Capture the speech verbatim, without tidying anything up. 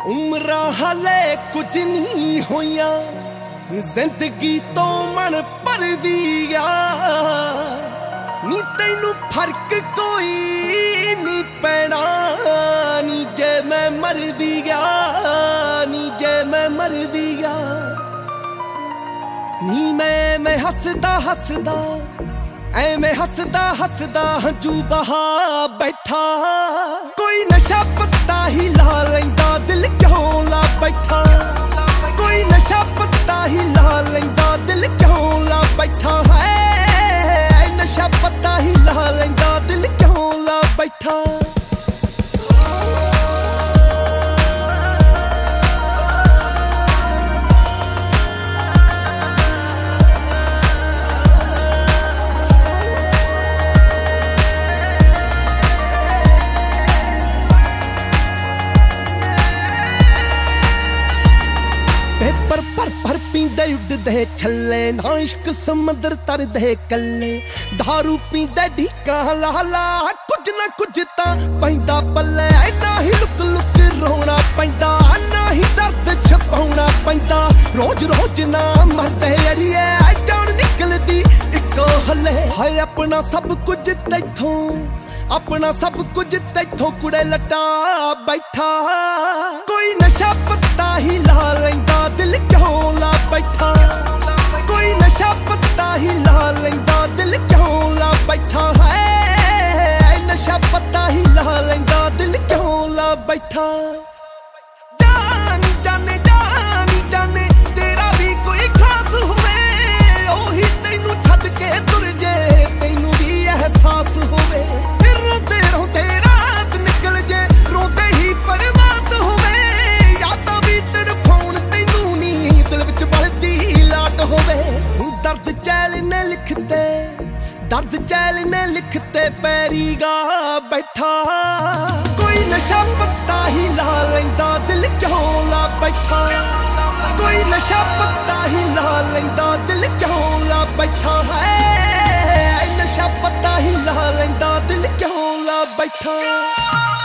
उम्रां हाले कुछ नहीं होइया, जिंदगी तो मन पर भी गया। नी तैनू फर्क कोई नहीं पैना, नी जे मैं मर भी गया, नी जे मैं मर भी गया। नी मैं मैं हसदा हसदा ऐ मैं हसदा हसदा हंजू बहा बैठा। कोई नशा पत्ता ही ला लैंदा, दिल क्यों ला बैठा। कोई नशा पत्ता ही ला लैंदा, दिल क्यों ला बैठा है। नशा पत्ता ही ला लैंदा, दिल क्यों ला बैठा। पेपर भर भर पींदे उड़दे छल्ले, ना इश्क समुंदर तरदे कल्ले। दारू पींदे ढीका ला ला, कुछ ना कुछ तां पैंदा पल्ले। ना ही लुक लुक रोना पैंदा, ना ही दर्द छपाउणा पैंदा। रोज रोज ना मरदे अड़िए, जान निकलदी इको हल्ले। हाय अपना सब कुछ तैथों, अपना सब कुछ तैथों कुड़े लटा बैठा। कोई नशा पत्ता ही ला लैंदा, दिल क्यों ला बैठा। कोई नशा पत्ता ही ला लैंदा, दिल क्यों ला बैठा है। नशा पत्ता ही ला लैंदा, दिल क्यों ला बैठा। जान जाने जान जाने तेरा भी कोई खास होवे, ओही तैनू छड्ड के तुर जे, तैनू भी एहसास होवे। फिर रोते रोते रात निकल जे, रोते ही बर्बाद होवे। यादां भी तड़फाउण तैनू नी, दिल विच बलदी लाट होवे। दर्द चैल ने लिखते, दर्द चैल ने लिखते पैरी गा बैठा। कोई नशा पत्ता ही ला लैंदा, दिल क्यों ला बैठा। कोई नशा पत्ता ही ला लैंदा, दिल क्यों ला बैठा है। नशा पत्ता ही ला लैंदा, दिल क्यों ला बैठा।